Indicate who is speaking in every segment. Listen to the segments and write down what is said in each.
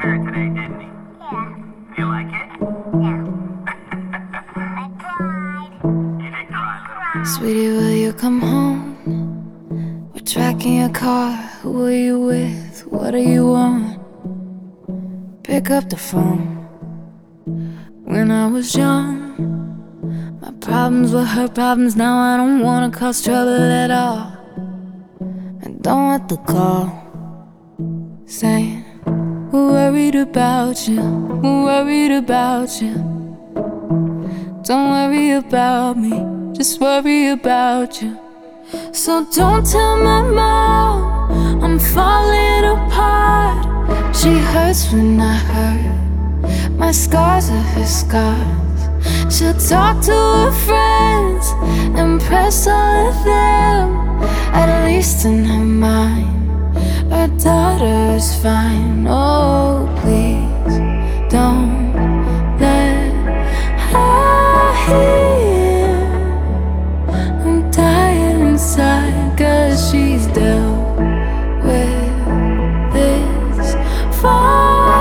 Speaker 1: shirt today, didn't he?
Speaker 2: Yeah.
Speaker 1: You like it?
Speaker 2: Yeah. I cried.
Speaker 1: You did cry, little.
Speaker 3: Sweetie, will you come home? We're tracking your car. Who are you with? What do you want? Pick up the phone. When I was young, my problems were her problems. Now I don't wanna cause trouble at all. I don't want the call saying we're worried about you, we're worried about you. Don't worry about me, just worry about you. So don't tell my mom I'm falling apart. She hurts when I hurt. My scars are her scars. She'll talk to her friends, impress all of them. At least in her mind, her daughter is fine. Oh, please don't let her hear I'm dying inside, 'cause she's dealt with this for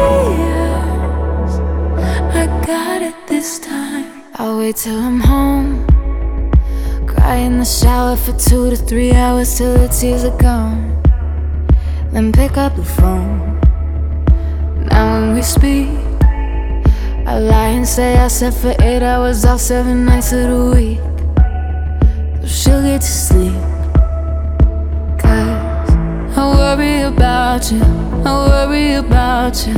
Speaker 3: years. I got it this time. I'll wait till I'm home, cry in the shower for 2 to 3 hours till the tears are gone. Then pick up the phone. Now when we speak, I lie and say I slept for 8 hours off 7 nights of the week. So she'll get to sleep, 'cause I worry about you, I worry about you.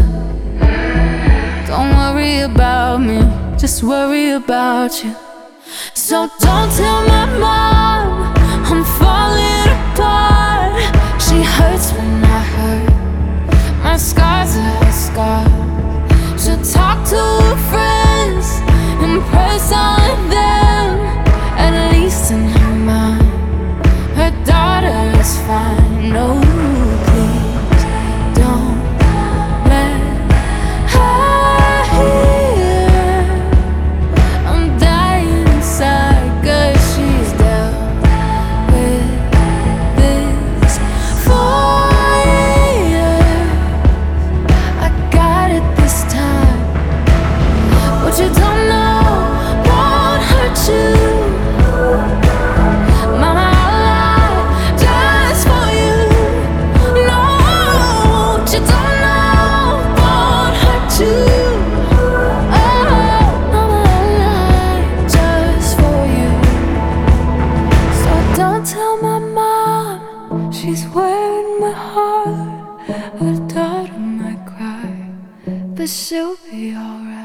Speaker 3: Don't worry about me, just worry about you. So don't tell my mom I'm falling apart. She hurts when I hurt. My scars are her scars. She'll talk to her friends, impress all of them. At least in her mind, her daughter is fine. No, please don't let her hear I'm dying inside, 'cause she's dealt with this for years. I got it this time. What you don't know won't hurt you. Mama, I lied just for you. No, what you don't know won't hurt you. Oh, mama, I lied just for you. So don't tell my mom she's wearing my heart. Her daughter might cry, but she'll be alright.